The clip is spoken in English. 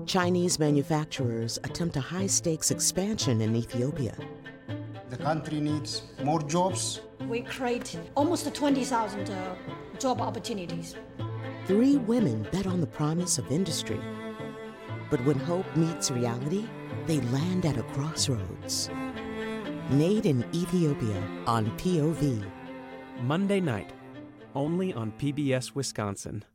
Chinese manufacturers attempt a high-stakes expansion in Ethiopia. The country needs more jobs. We create almost 20,000 job opportunities. 3 women bet on the promise of industry. But when hope meets reality, they land at a crossroads. Made in Ethiopia on POV. Monday night, only on PBS Wisconsin.